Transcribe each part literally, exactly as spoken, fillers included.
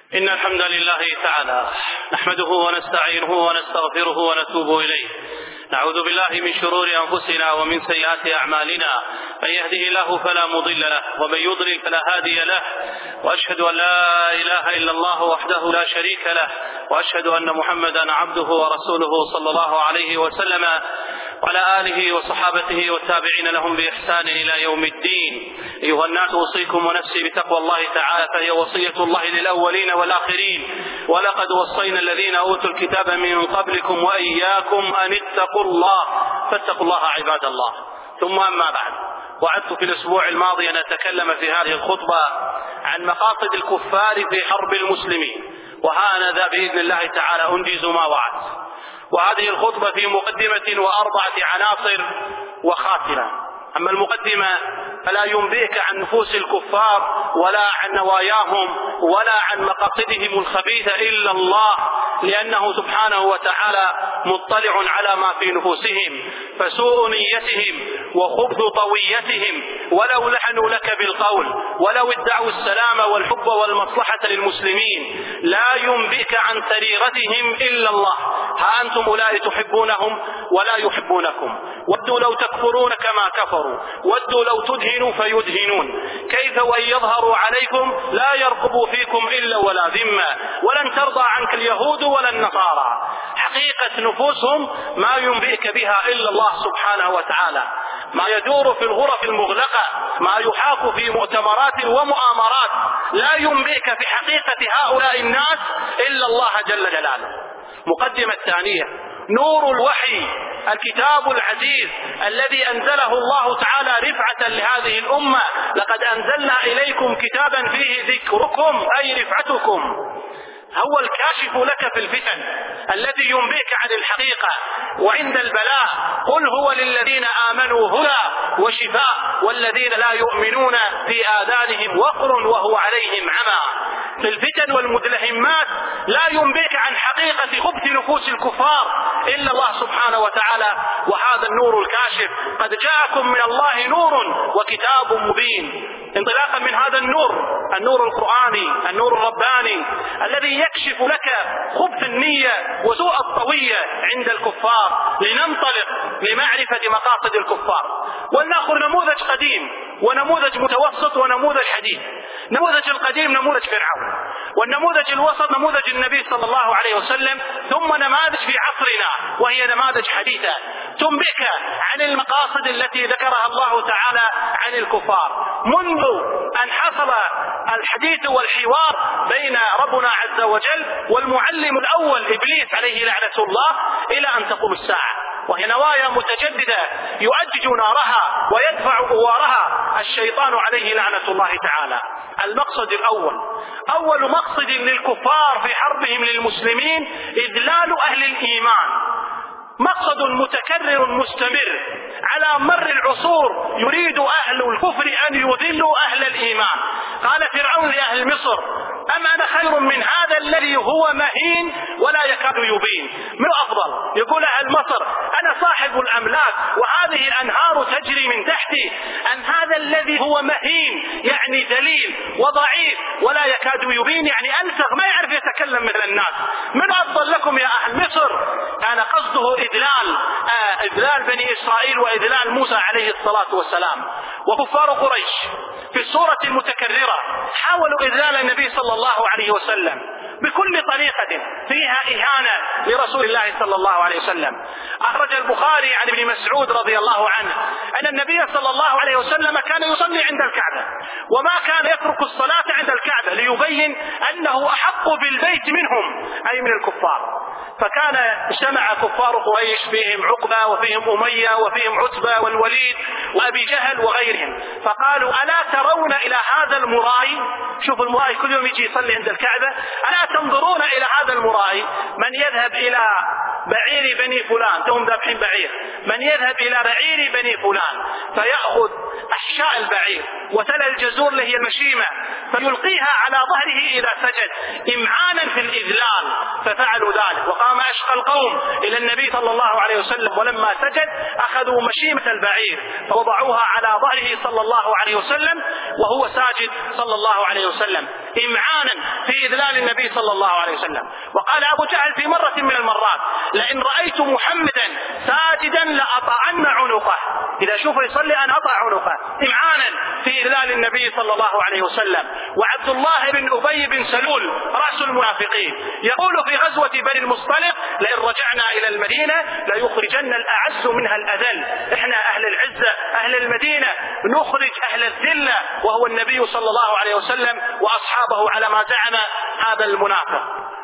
إن الحمد لله تعالى نحمده ونستعينه ونستغفره ونتوب إليه. نعوذ بالله من شرور أنفسنا ومن سيئات أعمالنا، من يهده الله فلا مضل له ومن يضلل فلا هادي له، وأشهد أن لا إله إلا الله وحده لا شريك له، وأشهد أن محمدا عبده ورسوله صلى الله عليه وسلم وعلى آله وصحابته والتابعين لهم بإحسان إلى يوم الدين. أيها الناس، أوصيكم ونفسي بتقوى الله تعالى، فهي وصية الله للأولين والآخرين، ولقد وصينا الذين أوتوا الكتاب من قبلكم وإياكم أن اتقوا الله، فاتقوا الله عباد الله. ثم أما بعد، وعدت في الأسبوع الماضي أن أتكلم في هذه الخطبة عن مقاصد الكفار في حرب المسلمين، وها ذا بإذن الله تعالى أنجز ما وعدت. وهذه الخطبة في مقدمة وأربعة عناصر وخاتمة. أما المقدمة فلا ينبئك عن نفوس الكفار ولا عن نواياهم ولا عن مقاصدهم الخبيثة إلا الله، لأنه سبحانه وتعالى مطلع على ما في نفوسهم، فسوء نيتهم وخبث طويتهم ولو لحنوا لك بالقول ولو ادعوا السلام والحب والمصلحة للمسلمين لا ينبئك عن سريرتهم إلا الله. ها أنتم أولئك تحبونهم ولا يحبونكم، ودوا لو تكفرون كما كفروا، ودوا لو تدهنوا فيدهنون، كيف وإن يظهروا عليكم لا يرقبوا فيكم إلا ولا ذمة، ولن ترضى عنك اليهود ولا النصارى. حقيقة نفوسهم ما ينبئك بها إلا الله سبحانه وتعالى، ما يدور في الغرف المغلقة، ما يحاك في مؤتمرات ومؤامرات، لا ينبئك بحقيقة هؤلاء الناس إلا الله جل جلاله. مقدمة ثانية: نور الوحي، الكتاب العزيز الذي أنزله الله تعالى رفعة لهذه الأمة. لقد أنزلنا إليكم كتابا فيه ذكركم أي رفعتكم، هو الكاشف لك في الفتن الذي ينبئك عن الحقيقة. وعند البلاء قل هو للذين آمنوا هدى وشفاء، والذين لا يؤمنون في آذانهم وقر وهو عليهم عمى. في الفتن والمدلهمات لا ينبئك عن حقيقة خبث نفوس الكفار إلا الله سبحانه وتعالى. وهذا النور الكاشف قد جاءكم من الله نور وكتاب مبين. انطلاقا من هذا النور، النور القرآني، النور الرباني الذي يكشف لك خبث النية وسوء الطوية عند الكفار، لننطلق لمعرفة مقاصد الكفار. ولنأخذ نموذج قديم ونموذج متوسط ونموذج حديث. نموذج القديم نموذج فرعون، والنموذج الوسط نموذج النبي صلى الله عليه وسلم، ثم نماذج في عصرنا وهي نماذج حديثة تنبئك عن المقاصد التي ذكرها الله تعالى عن الكفار منذ أن حصل الحديث والحوار بين ربنا عز وجل والمعلم الأول إبليس عليه لعنة الله إلى أن تقوم الساعة، وهي نوايا متجددة يؤجج نارها ويدفع أوارها الشيطان عليه لعنة الله تعالى. المقصد الأول، أول مقصد للكفار في حربهم للمسلمين إذلال أهل الإيمان، مقصد متكرر مستمر على مر العصور. يريد أهل الكفر أن يذلوا أهل الإيمان. قال فرعون لأهل مصر: أم أنا خير من هذا الذي هو مهين ولا يكاد يبين؟ من أفضل؟ يقول أهل مصر: أنا صاحب الأملاك وهذه الأنهار تجري من تحتي، أن هذا الذي هو مهين يعني ذليل وضعيف ولا يكاد يبين يعني ألسغ ما يعرف يتكلم مثل الناس. من أفضل لكم يا أهل مصر؟ كان قصده إذلال آه إذلال بني إسرائيل وإذلال موسى عليه الصلاة والسلام. وكفار قريش في السورة المتكررة حاولوا إذلال النبي صلى الله عليه وسلم بكل طريقة فيها إهانة لرسول الله صلى الله عليه وسلم. أخرج البخاري عن ابن مسعود رضي الله عنه أن النبي صلى الله عليه وسلم كان يصلي عند الكعبة، وما كان يترك الصلاة عند الكعبة ليبين أنه أحق بالبيت منهم أي من الكفار. فكان اجتمع كفار قريش فيهم عقبة وفيهم أمية وفيهم عتبة والوليد وأبي جهل وغيرهم، فقالوا: ألا ترون إلى هذا المرائي؟ شوفوا المرائي كل يوم يجي يصلي عند الكعبة، ألا تنظرون إلى هذا المرائي من يذهب إلى بعير بني فلان، توم ذابحين بعير، من يذهب إلى بعير بني فلان فيأخذ أحشاء البعير وتل الجزور اللي هي المشيمة فيلقيها على ظهره إذا سجد إمعانا في الإذلال. ففعلوا ذلك، وقام أشقى القوم إلى النبي صلى الله عليه وسلم، ولما سجد أخذوا مشيمة البعير فوضعوها على ظهره صلى الله عليه وسلم وهو ساجد صلى الله عليه وسلم. إمعانا في إذلال النبي صلى الله عليه وسلم. وقال أبو جهل في مرة من المرات: لئن رأيت محمدا ساجدا لأطعن عنقه، إذا شوفه يصلي أنا أطع عنقه، إمعانا في إذلال النبي صلى الله عليه وسلم. وعبد الله بن أبي بن سلول رأس المنافقين يقول في غزوة بني المصطلق: لئن رجعنا إلى المدينة ليخرجن الأعز منها الأذل، إحنا أهل العزة أهل المدينة نخرج أهل الذلة، وهو النبي صلى الله عليه وسلم وأصحابه على ما زعم هذا المنافق.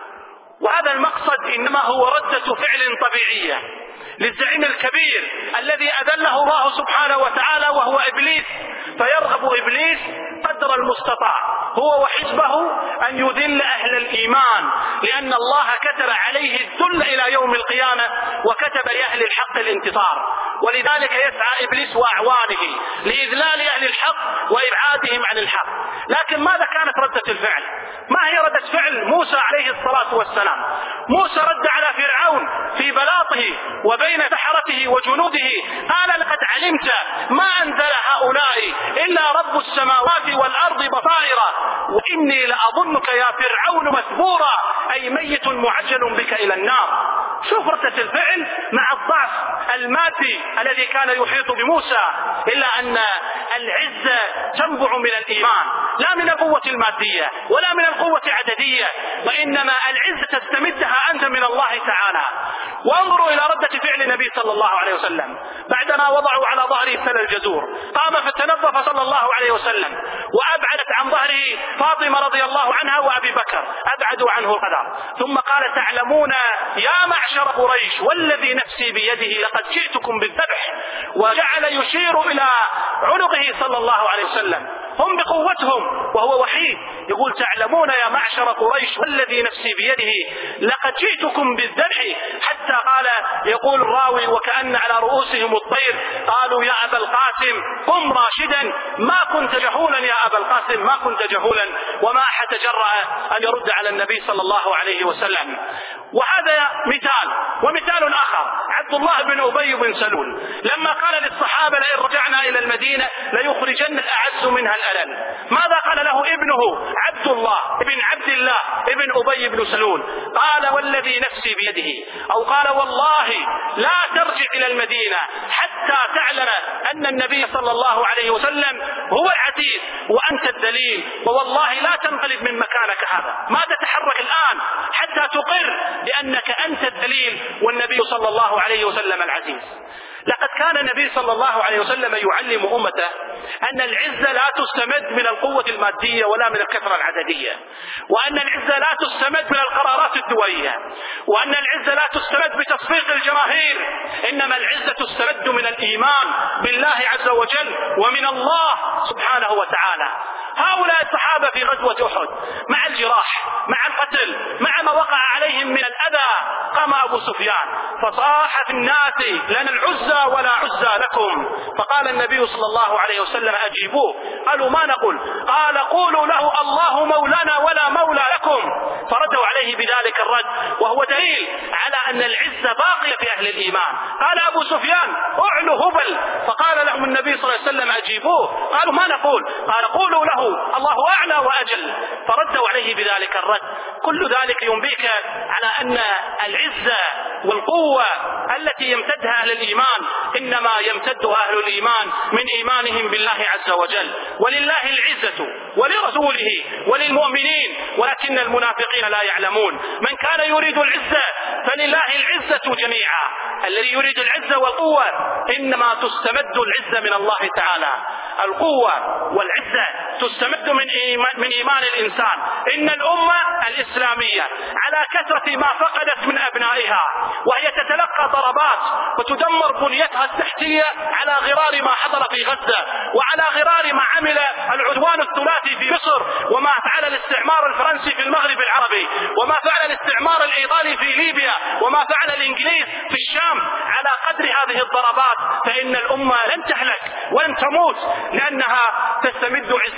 وهذا المقصد إنما هو ردة فعل طبيعية للزعيم الكبير الذي أذله الله سبحانه وتعالى وهو إبليس، فيرغب إبليس قدر المستطاع هو وحزبه أن يذل أهل الإيمان، لأن الله كتب عليه الذل إلى يوم القيامة وكتب لأهل الحق الانتصار. ولذلك يسعى إبليس وأعوانه لإذلال أهل الحق وإبعادهم عن الحق. لكن ماذا كانت ردة الفعل؟ ما هي ردة فعل موسى عليه الصلاة والسلام؟ موسى رد على فرعون في بلاطه وبين سحرته وجنوده، قال: لقد علمت ما أنزل هؤلاء إلا رب السماوات والأرض بصائر وإني لأظنك يا فرعون مثبورا، أي ميت معجل بك إلى النار. شوف ردة الفعل مع الضعف المادي الذي كان يحيط بموسى، إلا أن العزة تنبع من الإيمان، لا من القوة المادية ولا من القوة العددية، وإنما العزة تستمدها أنت من الله تعالى. وانظروا إلى ردة فعل النبي صلى الله عليه وسلم بعدما وضعوا على ظهره سل الجزور، قام فتنظف صلى الله عليه وسلم وأبعدت عن ظهره فاطمة رضي الله عنها وأبي بكر، أبعدوا عنه القدر، ثم قال: تعلمون يا معشر قريش والذي نفسي بيده لقد جئتكم بالذبح، وجعل يشير إلى عنقه صلى الله عليه وسلم. هم بقوتهم وهو وحيد يقول: تعلمون يا معشر قريش والذي نفسي بيده لقد جئتكم بالذبح، حتى قال يقول الراوي: وكأن على رؤوسهم الطير، قالوا: يا أبا القاسم قم راشدا، ما كنت جهولا يا أبا القاسم، ما كنت جهولا. وما أحد تجرأ أن يرد على النبي صلى الله عليه وسلم. وهذا مثال. ومثال آخر عبد الله بن أبي بن سلول لما قال للصحابة: لئن رجعنا إلى المدينة ليخرجن الأعز منها الأذل، ماذا قال له ابنه عبد الله ابن عبد الله ابن أبي بن سلول؟ قال: والذي نفسي بيده، أو قال: والله لا ترجع إلى المدينة حتى تعلم أن النبي صلى الله عليه وسلم هو العزيز وأنت الذليل، ووالله لا تنقلب من مكانك هذا، ما تتحرك الآن حتى تقر بأنك أنت الذليل والنبي صلى الله عليه وسلم العزيز. لقد كان النبي صلى الله عليه وسلم يعلم أمته أن العزة لا تستمد من القوة المادية ولا من الكثرة العددية، وأن العزة لا تستمد من القرارات الدولية، وأن العزة لا تستمد بتصفيق الجماهير، إنما العزة تستمد من الإيمان بالله عز وجل ومن الله سبحانه وتعالى. هؤلاء الصحابة في غزوة أحد مع الجراح مع القتل مع ما وقع عليهم من الأذى، قام أبو سفيان فصاح في الناس: لنا العزى ولا عزى لكم. فقال النبي صلى الله عليه وسلم: أجيبوه. قالوا: ما نقول؟ قال: قولوا له الله مولانا ولا مولى لكم. فردوا عليه بذلك الرد، وهو دليل على أن العزة باقية في أهل الإيمان. قال أبو سفيان: أعلوا هبل. فقال لهم النبي صلى الله عليه وسلم: أجيبوه. قالوا: ما نقول؟ قال: قولوا له الله أعلى وأجل. فردوا عليه بذلك الرد. كل ذلك ينبئك على أن العزة والقوة التي يمتدها أهل الإيمان إنما يمتدها أهل الإيمان من إيمانهم بالله عز وجل. ولله العزة ولرسوله وللمؤمنين ولكن المنافقين لا يعلمون. من كان يريد العزة فلله العزة جميعا. الذي يريد العزة والقوة إنما تستمد العزة من الله تعالى. القوة والعزة تستمد من إيمان, من إيمان الإنسان. إن الأمة الإسلامية على كثرة ما فقدت من أبنائها، وهي تتلقى ضربات وتدمر بنيتها التحتية على غرار ما حصل في غزة، وعلى غرار ما عمل العدوان الثلاثي في مصر، وما فعل الاستعمار الفرنسي في المغرب العربي، وما فعل الاستعمار الإيطالي في ليبيا، وما فعل الإنجليز في الشام. على قدر هذه الضربات فإن الأمة لن تهلك ولن تموت، لأنها تستمد عزتها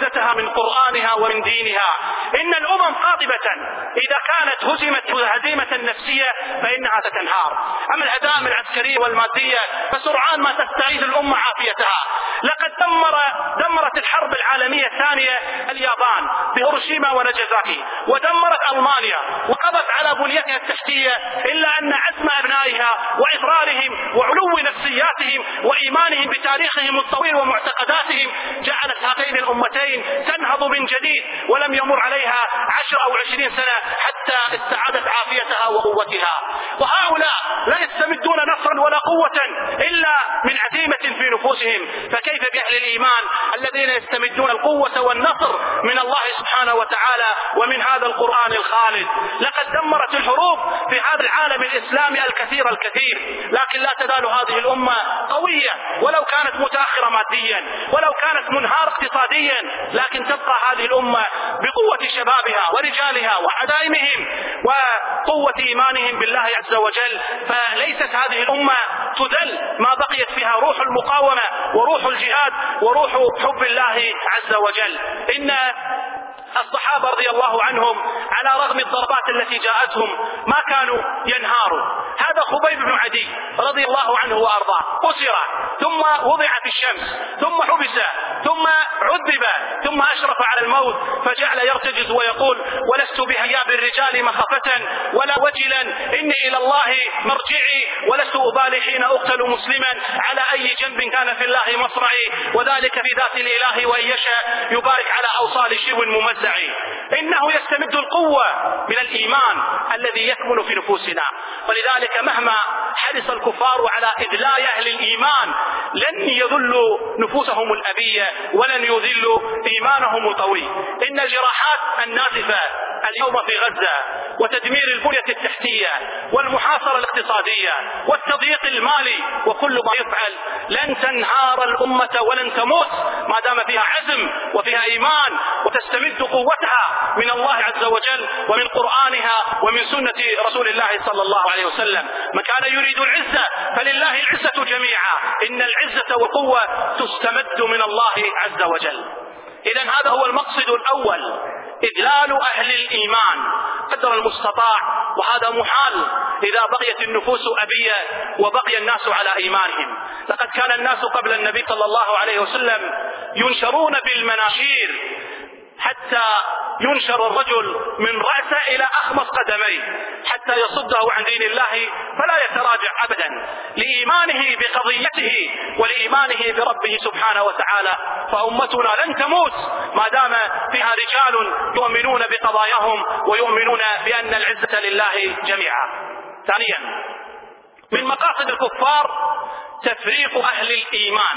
عزتها من قرآنها ومن دينها. إن الأمم قاطبة إذا كانت هزمت هزيمة نفسية فإنها ستنهار. أما الهزائم العسكرية والمادية فسرعان ما تستعيد الأمة عافيتها. لقد دمر دمرت الحرب العالمية الثانية اليابان بهيروشيما وناجازاكي، ودمرت ألمانيا وقضت على بنيتها التحتية، إلا أن عزم أبنائها وإصرارهم وعلو نفسياتهم وإيمانهم بتاريخهم الطويل ومعتقداتهم جعلت هاتين الأمتين تنهض من جديد، ولم يمر عليها عشر أو عشرين سنة حتى استعادت عافيتها وقوتها. وهؤلاء لا يستمدون نصرا ولا قوة إلا من عزيمة في نفوسهم، فكيف بأهل الإيمان الذين يستمدون القوة والنصر من الله سبحانه وتعالى ومن هذا القرآن الخالد. لقد دمرت الحروب في هذا العالم الإسلامي الكثير الكثير، لكن لا تزال هذه الأمة قوية ولو كانت متأخرة ماديا، ولو كانت منهارة اقتصاديا، لكن تبقى هذه الأمة بقوة شبابها ورجالها وعزائمهم وقوة إيمانهم بالله عز وجل. فليست هذه الأمة تذل ما بقيت فيها روح المقاومة وروح الجهاد وروح حب الله عز وجل. إن الصحابة رضي الله عنهم على رغم الضربات التي جاءتهم ما كانوا ينهاروا. هذا خبيب بن عدي رضي الله عنه وأرضاه أسر ثم وضع في الشمس ثم حبس ثم عذب ثم أشرف على الموت، فجعل يرتجز ويقول: ولست بهياب الرجال مخافة ولا وجلا، إني إلى الله مرجعي، ولست أبالي حين أقتل مسلما على أي جنب كان في الله مصرعي، وذلك في ذات الإله وإن يشاء يبارك على أوصال شبو ممزع. إنه يستمد القوة من الإيمان الذي يكمن في نفوسنا. ولذلك مهما حرص الكفار على إذلاء أهل الإيمان لن يذلوا نفوسهم الأبية ولن يذلوا إيمانهم القوي. إن الجراحات النازفة اليوم في غزة وتدمير البنية التحتية والمحاصرة الاقتصادية والتضييق المالي وكل ما يفعل لن تنهار الأمة ولن تموت ما دام فيها عزم وفيها إيمان وتستمد قوتها من الله عز وجل ومن قرآنها ومن سنة رسول الله صلى الله عليه وسلم. من كان يريد العزة فلله العزة جميعا، إن العزة والقوة تستمد من الله عز وجل. إذن هذا هو المقصد الأول، إذلال أهل الإيمان قدر المستطاع، وهذا محال إذا بقيت النفوس أبية وبقي الناس على إيمانهم. لقد كان الناس قبل النبي صلى الله عليه وسلم ينشرون بالمناشير حتى ينشر الرجل من رأسه إلى أخمص قدميه حتى يصده عن دين الله فلا يتراجع أبدا لإيمانه بقضيته ولإيمانه بربه سبحانه وتعالى. فأمتنا لن تموت ما دام فيها رجال يؤمنون بقضاياهم ويؤمنون بأن العزة لله جميعا. ثانيا، من مقاصد الكفار تفريق أهل الإيمان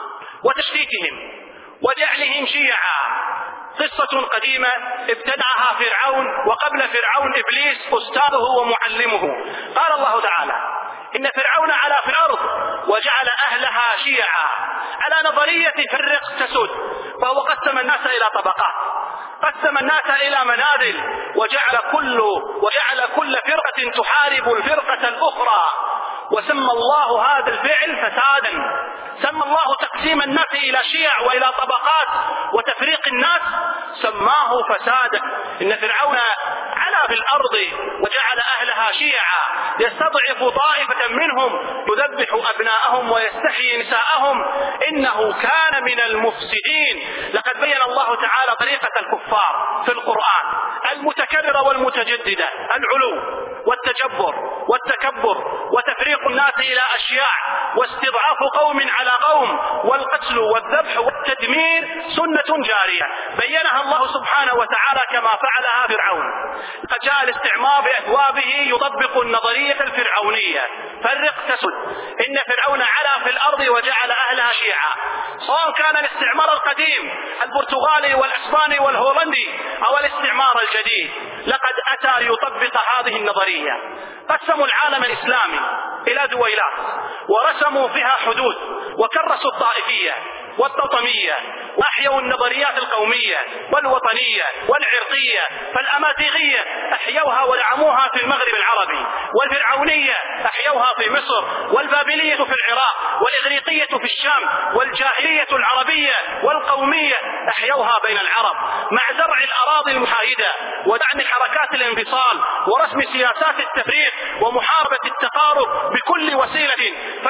وتشتيتهم وجعلهم شيعا. قصة قديمة ابتدعها فرعون، وقبل فرعون إبليس أستاذه ومعلمه. قال الله تعالى: إن فرعون علا في الأرض وجعل أهلها شيعا على نظرية فرق تسد، فهو قسم الناس إلى طبقات، قسم الناس إلى منازل، وجعل كل وجعل كل فرقة تحارب الفرقة الأخرى، وسمى الله هذا الفعل فسادا. سمى الله تقسيم الناس إلى شيع وإلى طبقات وتفريق الناس سماه فسادا. إن فرعون علا في الأرض وجعل أهلها شيعا يستضعف طائفة منهم يذبح أبناءهم ويستحيي نساءهم إنه كان من المفسدين. لقد بين الله تعالى طريقة الكفار في القرآن المتكررة والمتجددة: العلو والتجبر والتكبر وتفريق الناس إلى أشياع واستضعاف قوم على قوم والقتل والذبح والتدمير سنة جارية بينها الله سبحانه وتعالى كما فعلها فرعون. قد جاء الاستعمار بأثوابه يطبق النظرية الفرعونية: فرق تسد. إن فرعون علا في الأرض وجعل أهلها شيعا، سواء كان الاستعمار القديم البرتغالي والإسباني والهولندي أو الاستعمار الجديد، لقد أتى ليطبق هذه النظرية. قسموا العالم الإسلامي إلى دويلات ورسموا فيها حدود وكرسوا الطائفية والتطمية وأحيوا النظريات القومية والوطنية والعرقية، فالأمازيغية أحيوها ودعموها في المغرب العربي، والفرعونية أحيوها في مصر، والبابلية في العراق، والإغريقية في الشام، والجاهلية العربية والقومية أحيوها بين العرب، مع زرع الأراضي المحايدة ودعم حركات الانفصال ورسم سياسات التفريق ومحاربة التقارب بكل وسيلة.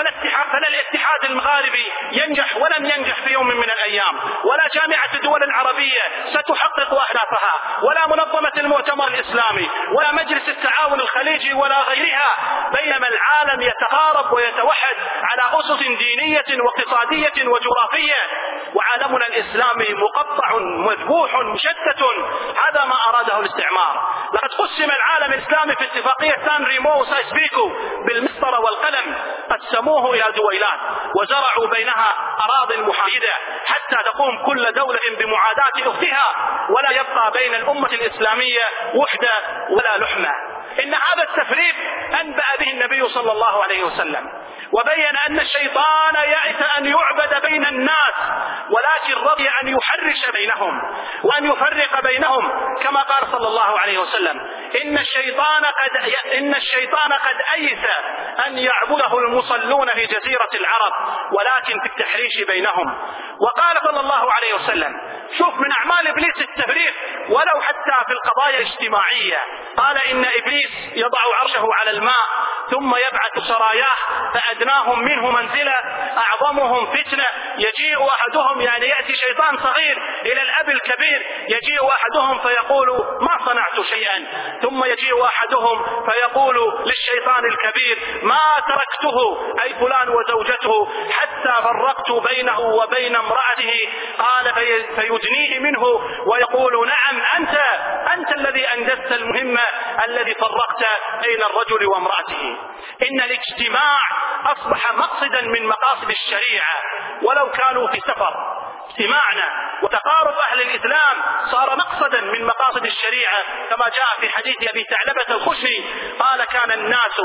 فلا الاتحاد المغاربي ينجح ولن ينجح في يوم من الأيام، ولا جامعة الدول العربية ستحقق أهدافها، ولا منظمة المؤتمر الإسلامي، ولا مجلس التعاون الخليجي ولا غيرها، بينما العالم يتقارب ويتوحد على أسس دينية واقتصادية وجغرافية، وعالمنا الإسلامي مقطع مذبوح مشتت. هذا ما أراده الاستعمار. لقد قسم العالم الإسلامي في اتفاقية سان ريمو وسايس بيكو بالمسطرة والقلم، قسموه إلى دويلات وزرعوا بينها أراضي محايدة حتى تقوم كل دولة بمعاداة أختها، ولا يبقى بين الأمة الإسلامية وحدة ولا لحمة. إن هذا التفريق أنبأ به النبي صلى الله عليه وسلم، وبين أن الشيطان يأس أن يعبد بين الناس، ولكن رضي أن يحرش بينهم وأن يفرق بينهم، كما قال صلى الله عليه وسلم: إن الشيطان قد إن الشيطان قد أيس أن يعبده المصلون في جزيرة العرب، ولكن في التحريش بينهم. وقال صلى الله عليه وسلم: شوف من أعمال إبليس التفريق ولو حتى في القضايا الاجتماعية. قال: إن إبليس يضع عرشه على الماء ثم يبعث سراياه فأدناهم منه منزلة أعظمهم فتنة، يجيء أحدهم، يعني يأتي شيطان صغير إلى الأب الكبير، يجيء أحدهم فيقول: ما صنعت شيئا، ثم يجيء أحدهم فيقول للشيطان الكبير: ما تركته، أي فلان وزوجته، حتى فرقت بينه وبين امرأته. قال: فيدنيه منه ويقول: نعم أنت أنت الذي أنجزت المهمة الذي فرقت بين الرجل وامرأته. إن الاجتماع أصبح مقصدا من مقاصد الشريعة ولو كانوا في سفر. اجتماعنا وتقارب أهل الإسلام صار مقصدا من مقاصد الشريعة، كما جاء في حديث أبي ثعلبة الخشني قال: كان الناس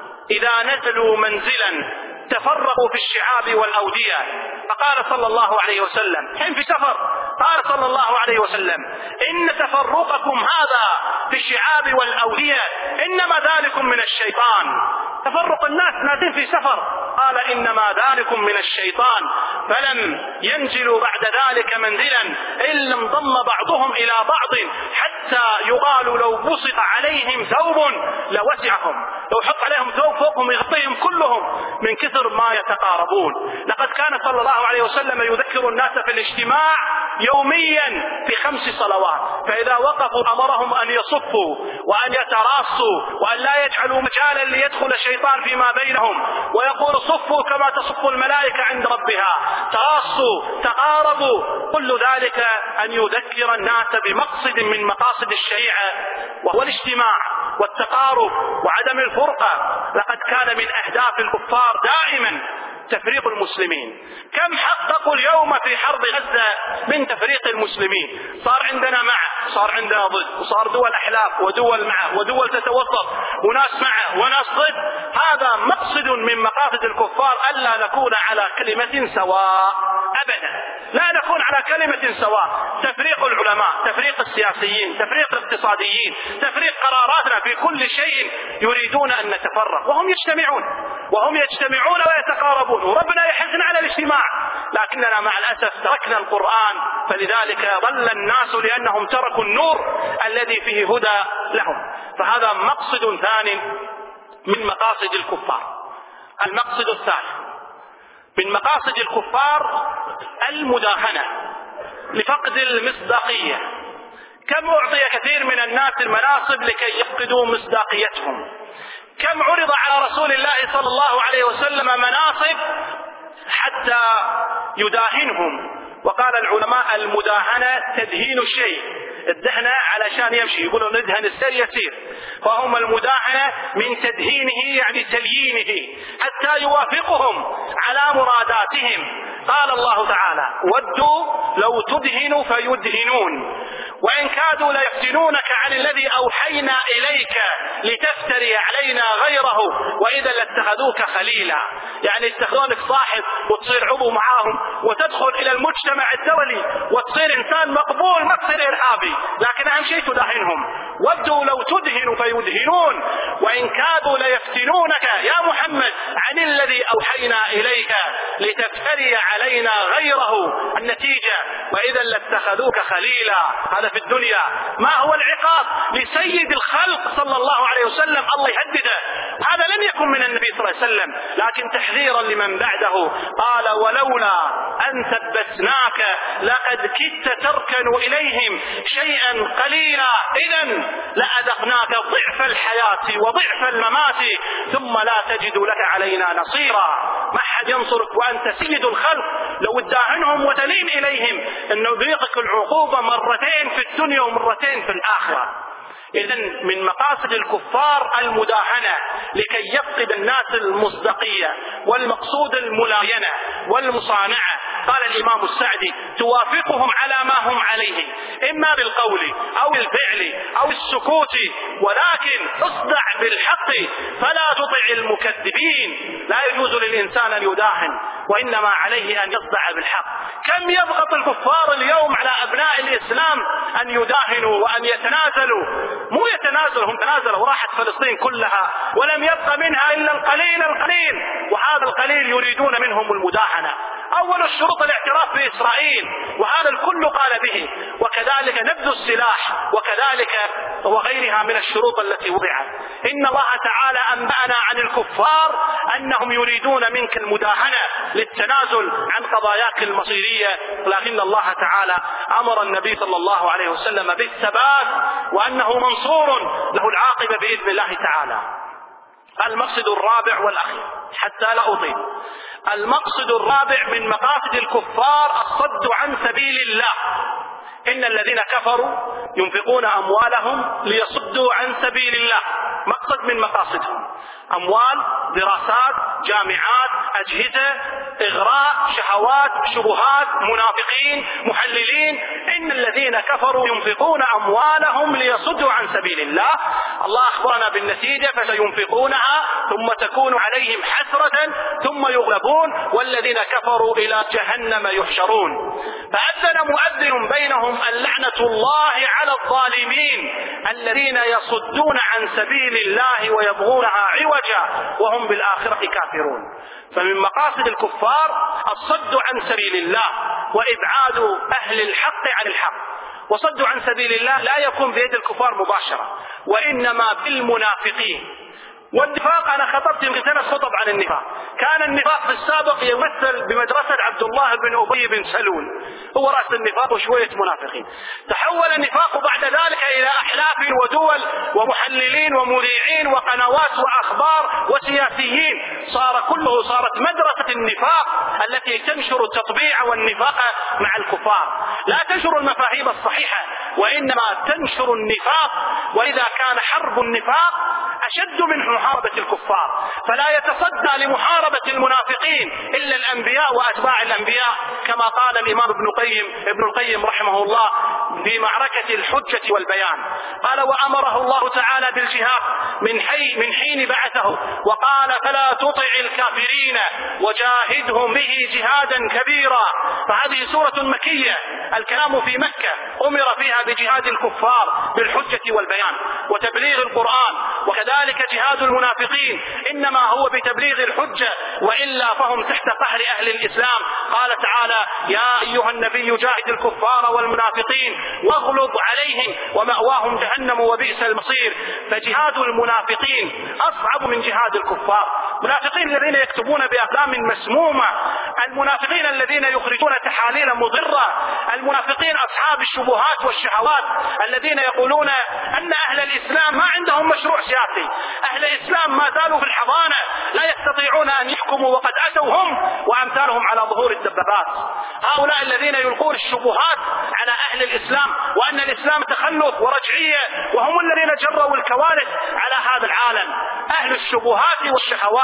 إذا نزلوا منزلا تفرقوا في الشعاب والأودية. فقال صلى الله عليه وسلم: حين في سفر، قال صلى الله عليه وسلم: إن تفرقكم هذا في الشعاب والأودية إنما ذلكم من الشيطان. تفرق الناس نازل في سفر، قال: إنما ذلكم من الشيطان. فلم ينزلوا بعد ذلك منزلا إلا انضم بعضهم إلى بعض حتى يقال لو بسط عليهم ثوب لوسعهم، لو حط عليهم ثوب فوقهم يغطيهم كلهم من كثر ما يتقاربون. لقد كان صلى الله عليه وسلم يذكر الناس في الاجتماع يوميا في خمس صلوات، فإذا وقفوا أمرهم أن يصفوا وأن يتراصوا وأن لا يجعلوا مجالا ليدخل الشيطان فيما بينهم، ويقول: صفوا كما تصف الملائكة عند ربها، تراصوا تقاربوا. كل ذلك أن يذكر الناس بمقصد من مقاصد الشريعة، وهو الاجتماع والتقارب وعدم الفرقة. لقد كان من أهداف الكفار دائما تفريق المسلمين. كم حققوا اليوم في حرب غزة من تفريق المسلمين؟ صار عندنا مع، صار عندنا ضد، وصار دول أحلاف ودول معه ودول تتوسط وناس معه وناس ضد. هذا مقصد من مقاصد الكفار، ألا نكون على كلمة سواء أبدا، لا نكون على كلمة سواء. تفريق العلماء، تفريق السياسيين، تفريق الاقتصاديين، تفريق قراراتنا في كل شيء. يريدون أن نتفرق وهم يجتمعون وهم يجتمعون ويتقاربون، وربنا يحثنا على الاجتماع، لكننا مع الأسف تركنا القرآن، فلذلك ضل الناس لأنهم تركوا النور الذي فيه هدى لهم. فهذا مقصد ثاني من مقاصد الكفار. المقصد الثالث من مقاصد الكفار المداهنة لفقد المصداقية. كم أعطي كثير من الناس المناصب لكي يفقدوا مصداقيتهم، كم عرض على رسول الله صلى الله عليه وسلم مناصب حتى يداهنهم. وقال العلماء: المداهنة تدهين الشيء، الدهنة علشان يمشي، يقولوا ندهن السير يسير، فهم المداهنة من تدهينه يعني تليينه حتى يوافقهم على مراداتهم. قال الله تعالى: ودوا لو تدهنوا فيدهنون وإن كادوا ليفتنونك عن الذي أوحينا إليك لتفتري علينا غيره وإذا لاتخذوك خليلا. يعني يتخذونك صاحب وتصير عضو معاهم وتدخل إلى المجتمع الدولي وتصير إنسان مقبول، ما تصير إرهابي، لكن أهم شيء تداهنهم. ودوا لو تدهن فيدهنون وإن كادوا ليفتنونك يا محمد عن الذي أوحينا إليك لتفتري علينا غيره. النتيجة وإذا لاتخذوك خليلا. هذا في الدنيا. ما هو العقاب لسيد الخلق صلى الله عليه وسلم؟ الله يهدده. هذا لم يكن من النبي صلى الله عليه وسلم، لكن تحذيرا لمن بعده. قال ولولا أن ثبتناك لقد كدت تركن إليهم شيئا قليلا إذا لأذقناك ضعف الحياة وضعف الممات ثم لا تجد لك علينا نصيرا. ما حد ينصرك وأنت سيد الخلق. لو اداعنهم وتلين إليهم أن نذيقك العقوبة مرتين في الدنيا ومرتين في الآخرة. إذن من مقاصد الكفار المداهنة لكي يفقد الناس المصداقية، والمقصود الملاينة والمصانعة. قال الإمام السعدي توافقهم على ما هم عليه إما بالقول أو الفعل أو السكوت، ولكن اصدع بالحق فلا تطع المكذبين. لا يجوز للإنسان أن يداهن، وإنما عليه أن يصدع بالحق. كم يضغط الكفار اليوم على أبناء الإسلام أن يداهنوا وأن يتنازلوا. مو يتنازلوا، هم تنازلوا وراحت فلسطين كلها ولم يبق منها إلا القليل القليل، وهذا القليل يريدون منهم المداهنة. أول الشروط الاعتراف بإسرائيل، وهذا الكل قال به، وكذلك نبذ السلاح، وكذلك وغيرها من الشروط التي وضعت. إن الله تعالى أنبأنا عن الكفار أنهم يريدون منك المداهنة للتنازل عن قضاياك المصيرية، لكن الله تعالى أمر النبي صلى الله عليه وسلم بالثبات وأنه منصور له العاقبة بإذن الله تعالى. المقصد الرابع والأخير حتى لا أطيل، المقصد الرابع من مقاصد الكفار الصد عن سبيل الله. إن الذين كفروا ينفقون أموالهم ليصدوا عن سبيل الله، مقصد من مقاصدهم. أموال، دراسات، جامعات، أجهزة، إغراء، شهوات، شبهات، منافقين، محللين. إن الذين كفروا ينفقون أموالهم ليصدوا عن سبيل الله. الله أخبرنا بالنتيجة فسينفقونها ثم تكون عليهم حسرة ثم يغلبون والذين كفروا إلى جهنم يحشرون. فأذن مؤذن بينهم اللعنة الله على الظالمين الذين يصدون عن سبيل الله ويبغونها عوجا وهم بالآخرة كافرون. فمن مقاصد الكفار الصد عن سبيل الله وإبعاد أهل الحق عن الحق. وصد عن سبيل الله لا يكون بيد الكفار مباشرة، وإنما بالمنافقين. والنفاق أنا خطبت يمكن ثلاث خطب عن النفاق. كان النفاق في السابق يمثل بمدرسة عبد الله بن أبي بن سلول، هو رأس النفاق وشوية منافقين. تحول النفاق بعد ذلك إلى أحلاف ودول ومحللين ومذيعين وقنوات وأخبار وسياسيين، صار كله صارت مدرسة النفاق التي تنشر التطبيع والنفاق مع الكفار. لا تنشر المفاهيم الصحيحة وإنما تنشر النفاق، وإذا كان حرب النفاق أشد من محاربة الكفار، فلا يتصدى لمحاربة المنافقين إلا الأنبياء وأتباع الأنبياء، كما قال الإمام ابن القيم ابن القيم رحمه الله في معركة الحجة والبيان. قال وأمره الله تعالى بالجهاد من حي من حين بعثه، وقال فلا تطع الكافرين وجاهدهم به جهادا كبيرا. فهذه سورة مكية، الكلام في مكة، أمر فيها بجهاد الكفار بالحجة والبيان وتبليغ القرآن، وكذلك جهاد المنافقين إنما هو بتبليغ الحجة، وإلا فهم تحت قهر أهل الإسلام. قال تعالى يا أيها النبي جاهد الكفار والمنافقين واغلظ عليهم ومأواهم جهنم وبئس المصير. فجهاد المنافقين أصعب من جهاد الكفار. المنافقين الذين يكتبون بأقلام مسمومة، المنافقين الذين يخرجون تحاليل مضرة، المنافقين أصحاب الشبهات والشهوات الذين يقولون أن أهل الإسلام ما عندهم مشروع سياسي، أهل الإسلام ما زالوا في الحضانة لا يستطيعون أن يحكموا وقد أتوا هم وأمثالهم على ظهور الدبابات. هؤلاء الذين يلقون الشبهات على أهل الإسلام وأن الإسلام تخلف ورجعية، وهم الذين جروا الكوارث على هذا العالم. أهل الشبهات والشهوات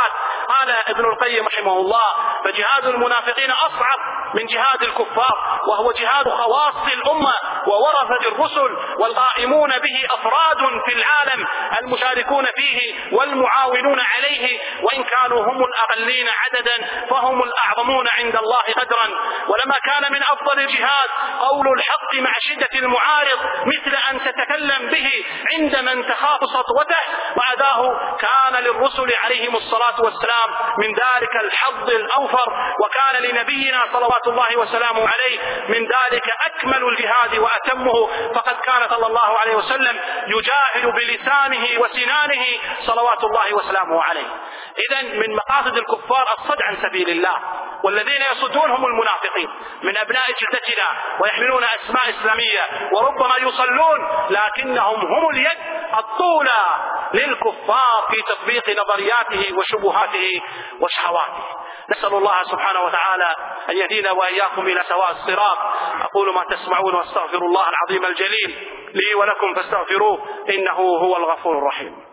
قال ابن القيم رحمه الله: فجهاد المنافقين أصعب من جهاد الكفار، وهو جهاد خواص الأمة وورثة الرسل، والقائمون به أفراد في العالم المشاركون فيه والمعاونون عليه، وإن كانوا هم الأقلين عددا فهم الأعظمون عند الله قدرا. ولما كان من أفضل الجهاد قول الحق مع شدة المعارض، مثل أن تتكلم به عند من تخاف سطوته وأداه، كان للرسل عليهم الصلاة والسلام من ذلك الحظ الأوفر، وكان لنبينا صلوات الله وسلامه عليه من ذلك أكمل الجهاد وأتمه، فقد كان صلى الله عليه وسلم يجاهد بلسانه وسنانه صلوات الله وسلامه عليه. إذن من مقاصد الكفار الصد عن سبيل الله، والذين يصدون هم المنافقين من أبناء جلدتنا ويحملون أسماء إسلامية وربما يصلون، لكنهم هم اليد الطولى للكفار في تطبيق نظرياته وشبهاته وشهواته. نسأل الله سبحانه وتعالى أن يهدينا وإياكم إلى سواء الصراط. أقول ما تسمعون واستغفر الله العظيم الجليل لي ولكم فاستغفروه إنه هو الغفور الرحيم.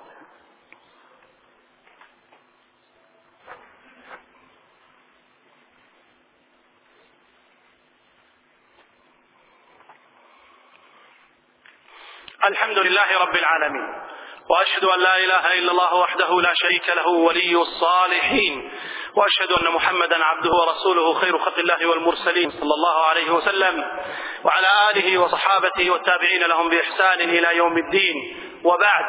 الحمد لله رب العالمين، وأشهد أن لا إله إلا الله وحده لا شريك له ولي الصالحين، وأشهد أن محمدا عبده ورسوله خير خلق الله والمرسلين صلى الله عليه وسلم، وعلى آله وصحابته والتابعين لهم بإحسان إلى يوم الدين. وبعد،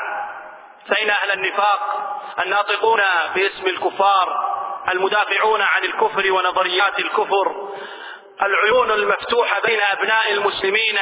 فإن أهل النفاق الناطقون باسم الكفار المدافعون عن الكفر ونظريات الكفر، العيون المفتوحة بين أبناء المسلمين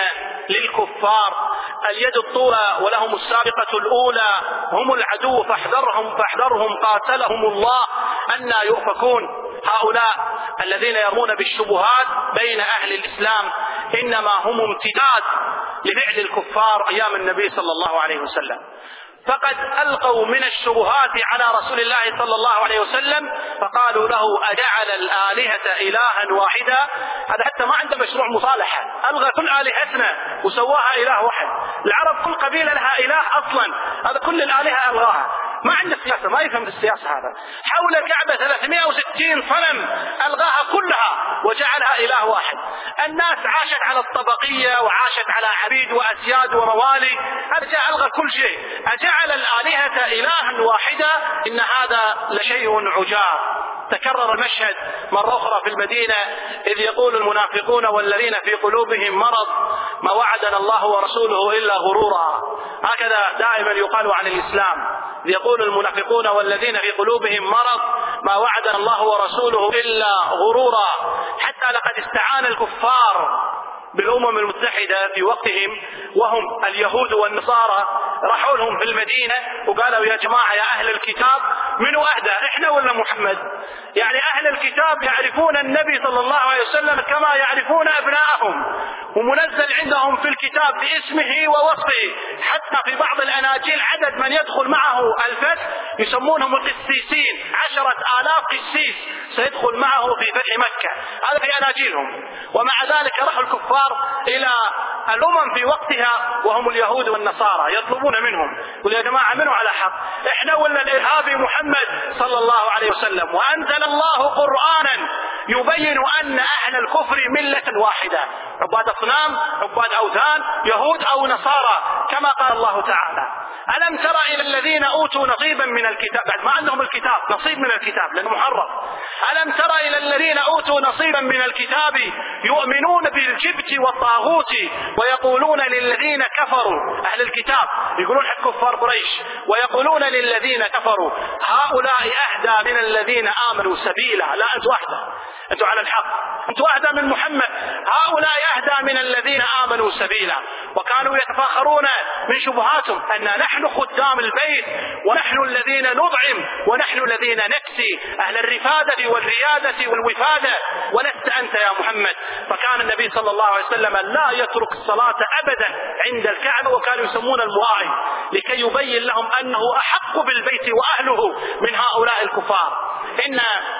للكفار، اليد الطولى ولهم السابقة الأولى، هم العدو فاحذرهم فاحذرهم قاتلهم الله أن يؤفكون. هؤلاء الذين يرمون بالشبهات بين أهل الإسلام إنما هم امتداد لفعل الكفار أيام النبي صلى الله عليه وسلم، فقد ألقوا من الشبهات على رسول الله صلى الله عليه وسلم، فقالوا له: أجعل الآلهة إلها واحدا؟ هذا حتى ما عنده مشروع مصالحة، ألغى كل آلهتنا وسواها إله واحد. العرب كل قبيلة لها إله أصلا، هذا كل الآلهة ألغاها، ما عنده سياسة، ما يفهم في السياسة. هذا حول الكعبة ثلاثمائة وستين صنم ألغاها كلها وجعلها إله واحد. الناس عاشت على الطبقية وعاشت على عبيد وأسياد وموالي، هذا جاء ألغى كل شيء. أجعل الآلهة إلها واحدا؟ إن هذا لشيء عجاب. تكرر المشهد مرة أخرى في المدينة إذ يقول المنافقون والذين في قلوبهم مرض ما وعدنا الله ورسوله إلا غرورا. هكذا دائما يقال عن الإسلام، يقول المنافقون والذين في قلوبهم مرض ما وعدنا الله ورسوله إلا غرورا. حتى لقد استعان الكفار بالأمم المتحدة في وقتهم وهم اليهود والنصارى، راحوا لهم في المدينة وقالوا: يا جماعة يا أهل الكتاب، منو أهدى، إحنا ولا محمد؟ يعني أهل الكتاب يعرفون النبي صلى الله عليه وسلم كما يعرفون أبنائهم، ومنزل عندهم في الكتاب باسمه ووصفه، حتى في بعض الأناجيل عدد من يدخل معه الفتح يسمونهم القسيسين، عشرة آلاف قسيس سيدخل معه في فتح مكة، هذا في أناجيلهم. ومع ذلك راحوا الكفار إلى الأمم في وقتها وهم اليهود والنصارى يطلبون منهم: قل يا جماعة منو على حق، إحنا ولا الإرهابي محمد صلى الله عليه وسلم؟ وأنزل الله قرآنا يبين أن أهل الكفر ملة واحدة، عباد أصنام، عباد أوثان، يهود أو نصارى، كما قال الله تعالى: ألم تر إلى الذين أوتوا نصيبا من الكتاب، بعد ما عندهم الكتاب نصيب من الكتاب لأنه محرف، ألم تر إلى الذين أوتوا نصيبا من الكتاب يؤمنون بالجبت والطاغوت ويقولون للذين كفروا، أهل الكتاب يقولون حق كفار قريش، ويقولون للذين كفروا هؤلاء أهدى من الذين آمنوا سبيلا. لا، أنتوا أهدى، أنتوا على الحق، أنتوا أهدى من محمد، هؤلاء أهدى من الذين آمنوا سبيلا. وكانوا يتفاخرون من شبهاتهم أن نحن خدام البيت ونحن الذين نطعم ونحن الذين نكسي، أهل الرفادة والريادة والوفادة، ولست أنت يا محمد. فكان النبي صلى الله عليه وسلم لا يترك الصلاة أبدا عند الكعبة، وكانوا يسمون المواعظ لكي يبين لهم أنه أحق بالبيت وأهله من هؤلاء الكفار. إن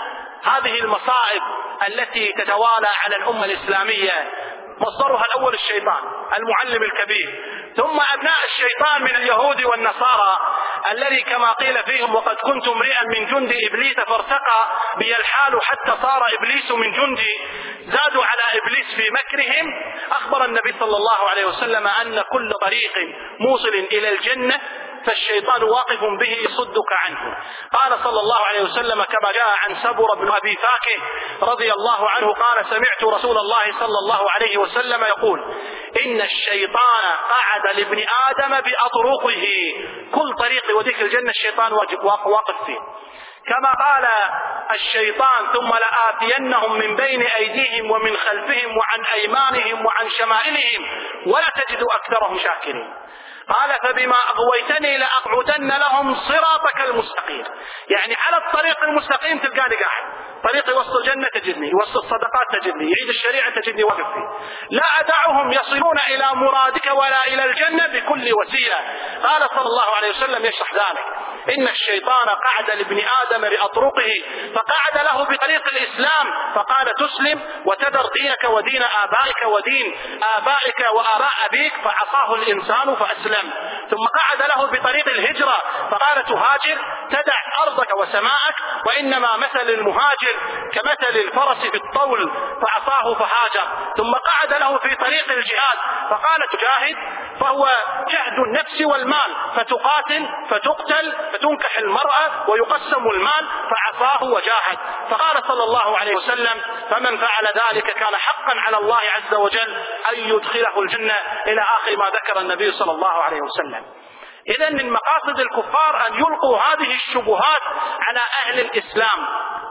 هذه المصائب التي تتوالى على الأمة الإسلامية مصدرها الأول الشيطان المعلم الكبير، ثم أبناء الشيطان من اليهود والنصارى الذي كما قيل فيهم وقد كنت امرئا من جند إبليس فارتقى بي الحال حتى صار إبليس من جندي، زادوا على إبليس في مكرهم. أخبر النبي صلى الله عليه وسلم أن كل طريق موصل إلى الجنة فالشيطان واقف به يصدك عنه. قال صلى الله عليه وسلم كما جاء عن سبر بن أبي فاكه رضي الله عنه قال سمعت رسول الله صلى الله عليه وسلم يقول إن الشيطان قعد لابن آدم بأطرقه، كل طريق يوديك الجنة الشيطان واقف فيه. كما قال الشيطان ثم لآتينهم من بين أيديهم ومن خلفهم وعن أيمانهم وعن شمائلهم ولا تجد أكثرهم شاكرين. قال فبما أغويتني لأقعدن لهم صراطك المستقيم، يعني على الطريق المستقيم تلقاني قاعد، طريق يوصل الجنة تجدني، يوصل الصدقات تجدني، يعيد الشريعة تجدني واقف فيه. لا أدعهم يصلون إلى مرادك ولا إلى الجنة بكل وسيلة. قال صلى الله عليه وسلم يشرح ذلك إن الشيطان قعد لابن آدم بأطرقه فقعد له بطريق الإسلام فقال تسلم وتذر دينك ودين آبائك ودين آبائك وآباء أبيك، فعصاه الإنسان فأسلم. ثم قعد له بطريق الهجرة فقال تهاجر تدع أرضك وسماءك، وإنما مثل المهاجر كمثل الفرس في الطول فعصاه فهاجر. ثم قعد له في طريق الجهاد فقال تجاهد، فهو جهد النفس والمال، فتقاتل فتقتل فتنكح المرأة ويقسم المال، فعصاه وجاهد. فقال صلى الله عليه وسلم فمن فعل ذلك كان حقا على الله عز وجل أن يدخله الجنة، إلى آخر ما ذكر النبي صلى الله عليه وسلم. إذن من مقاصد الكفار أن يلقوا هذه الشبهات على أهل الإسلام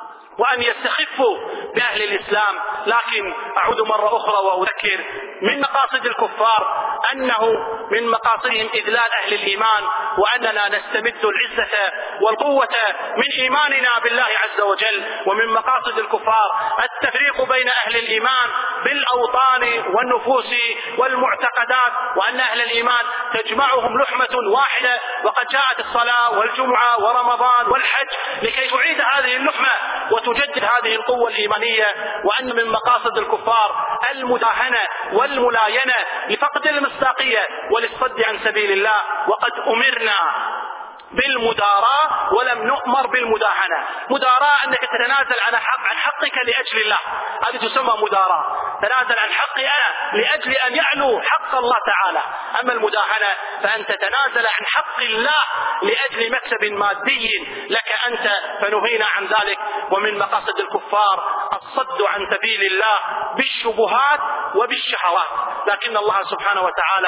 وأن يستخفوا بأهل الإسلام. لكن أعود مرة أخرى وأذكر من مقاصد الكفار أنه من مقاصدهم إذلال أهل الإيمان، وأننا نستمد العزة والقوة من إيماننا بالله عز وجل. ومن مقاصد الكفار التفريق بين أهل الإيمان بالأوطان والنفوس والمعتقدات، وأن أهل الإيمان تجمعهم لحمة واحدة، وقد جاءت الصلاة والجمعة ورمضان والحج لكي تعيد هذه اللحمة وتجدد هذه القوة الإيمانية. وأن من مقاصد الكفار المداهنة والملاينة لفقد المصداقية وللصد عن سبيل الله، وقد أمرنا بالمداراة ولم نؤمر بالمداهنة. مداراة أنك تتنازل عن حق عن حقك لأجل الله، هذه تسمى مداراة، تنازل عن حقي أنا لأجل أن يعلو حق الله تعالى. أما المداهنة فأن تتنازل عن حق الله لأجل مكسب مادي لك أنت، فنهينا عن ذلك. ومن مقاصد الكفار الصد عن سبيل الله بالشبهات وبالشهوات، لكن الله سبحانه وتعالى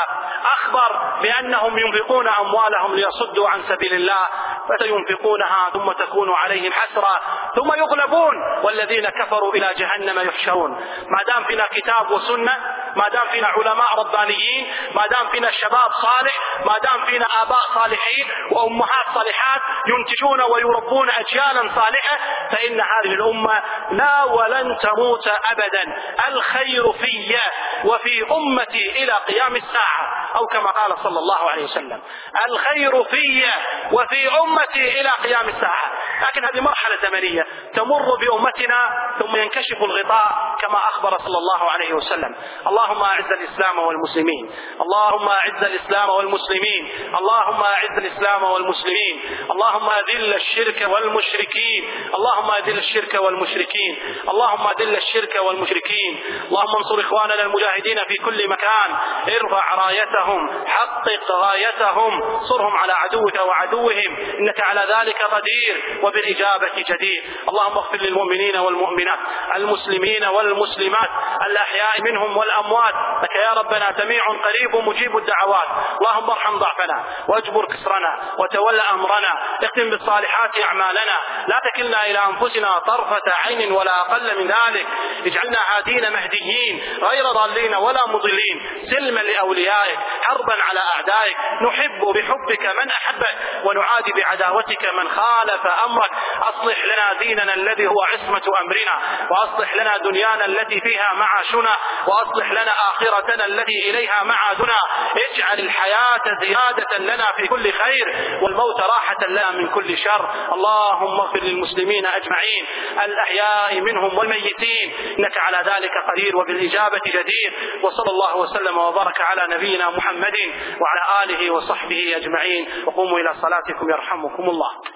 أخبر بأنهم ينفقون أموالهم ليصدوا عن سبيل الله فسينفقونها ثم تكون عليهم حسرة ثم يغلبون والذين كفروا إلى جهنم يحشرون. ما دام فينا كتاب وسنة، ما دام فينا علماء ربانيين، ما دام فينا شباب صالح، ما دام فينا آباء صالحين وأمهات صالحات ينتجون ويربون أجيالا صالحة، فإن هذه الأمة لا ولن تموت أبدا. الخير في وفي أمتي إلى قيام الساعة، أو كما قال صلى الله عليه وسلم الخير في وفي أمتي إلى قيام الساعة. لكن هذه مرحلة زمنية تمر بأمتنا ثم ينكشف الغطاء كما أخبر صلى الله عليه وسلم. اللهم أعز الإسلام والمسلمين، اللهم أعز الإسلام والمسلمين، اللهم أعز الإسلام والمسلمين، اللهم أذل الشرك والمشركين، اللهم أذل الشرك والمشركين، اللهم أذل الشرك والمشركين، اللهم انصر إخواننا المجاهدين في كل مكان، ارفع رايتهم، حقق غايتهم، صرهم على عدوك وعدوهم، إنك على ذلك قدير وبالإجابة جدير. اللهم اغفر للمؤمنين والمؤمنات، المسلمين والمسلمات، الأحياء منهم والأموات، لك يا ربنا سميع قريب مجيب الدعوات. اللهم ارحم ضعفنا واجبر كسرنا وتول أمرنا، اختم بالصالحات أعمالنا، لا تكلنا إلى أنفسنا طرفة عين ولا أقل من ذلك، اجعلنا هادين مهديين غير ضالين ولا مضلين، سلما لأوليائك، حربا على أعدائك، نحب بحبك من أحبك ونعادي بعداوتك من خالف أمرك. أصلح لنا ديننا الذي هو عصمة أمرنا، وأصلح لنا دنيانا دنيانا التي فيها معاشنا، وأصلح لنا آخرتنا التي إليها معادنا. اجعل الحياة زيادة لنا في كل خير والموت راحة لنا من كل شر. اللهم اغفر للمسلمين أجمعين الأحياء منهم والميتين، إنك على ذلك قدير وبالإجابة جدير. وصلى الله وسلم وبارك على نبينا محمد وعلى آله وصحبه أجمعين. وقوموا إلى صلاتكم يرحمكم الله.